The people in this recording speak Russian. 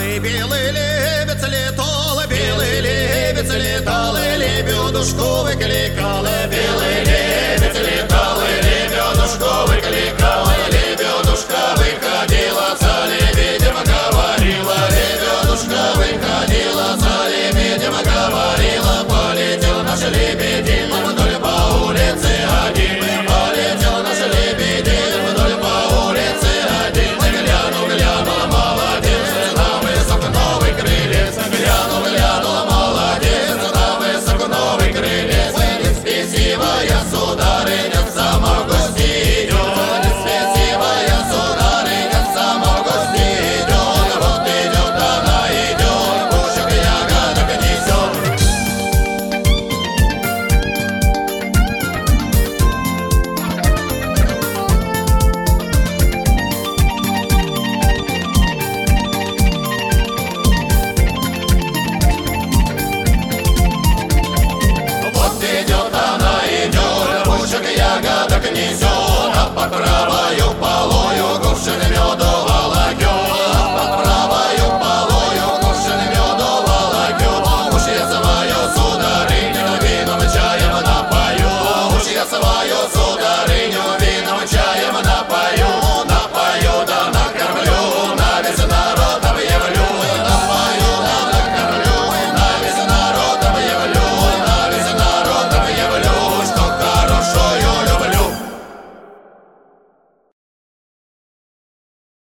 белый лебедь летал, белый лебедь летал, и лебедушку выкликал, белый лебедь летал, и лебедушку выкликал, и лебедушка выходила, за лебедем говорила, лебедушка выходила, за лебедем говорила, полетел наш лебедь.